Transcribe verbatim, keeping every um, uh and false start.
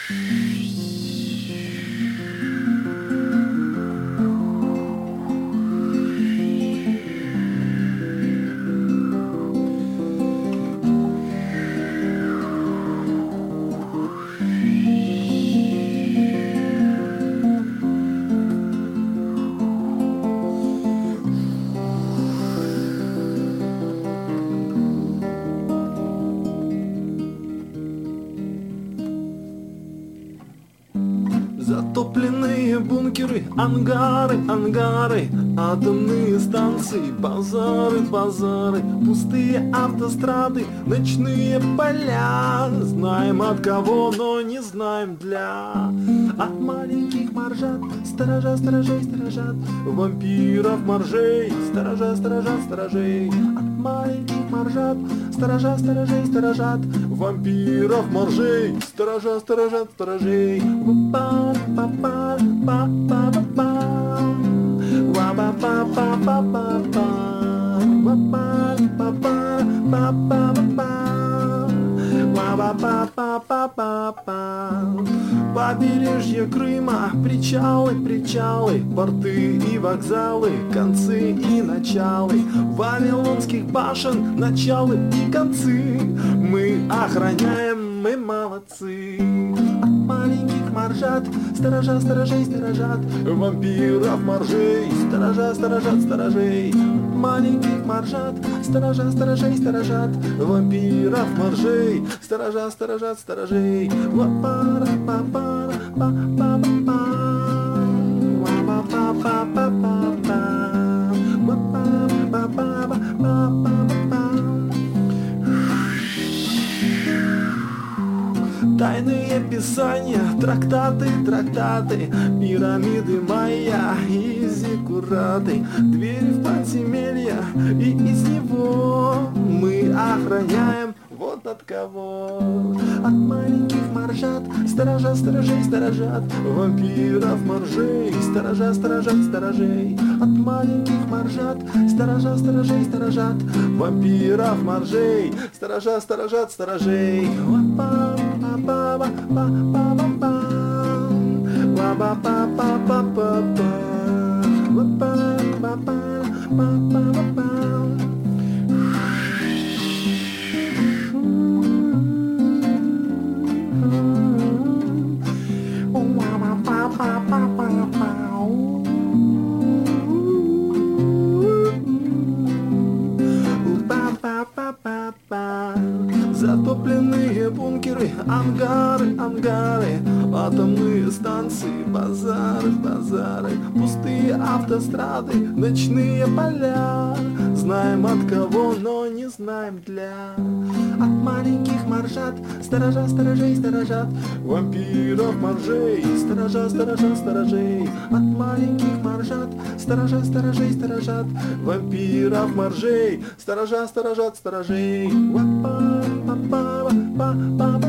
Затопленные бункеры, ангары, ангары, атомные станции, базары, базары, пустые автострады, ночные поля. Знаем от кого, но не знаем для. От маленьких моржат, сторожа, сторожей, сторожат, вампиров, моржей, сторожа, сторожат, сторожей. От маленьких моржат, сторожа, сторожей, сторожат, вампиров, моржей, сторожа, сторожат, сторожей. Па-па-па-па, па-па-па-па, ва-па-па-па-па-па-па, ва-па-па-па, па-па-па-па, ва-па-па-па-па-па. Побережье Крыма, причалы, причалы, порты и вокзалы, концы и началы, вавилонских башен, началы и концы. Мы охраняем, мы молодцы. От маленьких моржат, сторожа, сторожей, сторожат, вампиров, моржей, сторожа, сторожат, сторожей. От маленьких моржат, сторожа, сторожей, сторожат, вампиров, моржей, сторожа, сторожат, сторожей. Ва-па-ра-па-па, па-па-па-па, ва-па-па-па-па-па, ва-па-па-па-па-па-па. Тайные писания, трактаты, трактаты, пирамиды майя и зиккураты, двери в подземелья, и из него мы охраняем вот от кого. От маленьких моржат, сторожа, сторожей, сторожат, вампиров, моржей, сторожа, сторожат, сторожей. От маленьких моржат, сторожа, сторожей, сторожат, вампиров, моржей, сторожа, сторожат, сторожей. Ва-па-па-па-па-па-па, ва-па-па-па-па-па-па, ва-па-па-па-па-па-па. Затопленные бункеры, ангары, ангары, атомные станции, базары, базары, пустые автострады, ночные поля. Знаем от кого, но не знаем для. От маленьких моржат, сторожа, сторожей, сторожат, вампиров, моржей, сторожа, сторожат, сторожей. От маленьких моржат, сторожа, сторожей, сторожат, вампиров, моржей, сторожа, сторожат, сторожей. Ва-па-па-па-па-па-па.